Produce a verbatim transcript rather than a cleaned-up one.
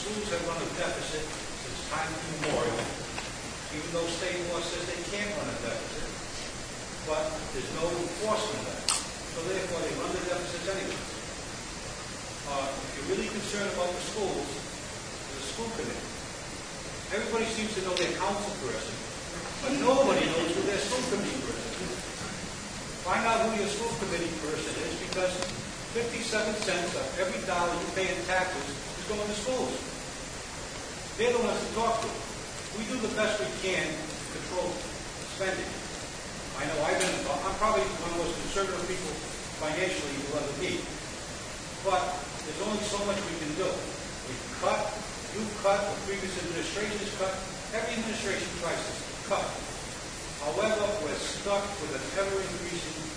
schools have run a deficit since time immemorial, even though state law says they can't run a deficit, but there's no enforcement of that. So therefore, they run the deficits anyway. Uh, if you're really concerned about the schools, there's a school committee. Everybody seems to know their council person, but nobody knows who their school committee person is. Find out who your school committee person is, because fifty-seven cents of every dollar you pay in taxes is going to schools. They're the ones to talk to. We do the best we can to control spending. I know I've been, I'm probably one of the most conservative people financially you'll ever meet. But there's only so much we can do. We cut, you cut, the previous administrations cut, every administration tries to cut. However, we're stuck with an ever-increasing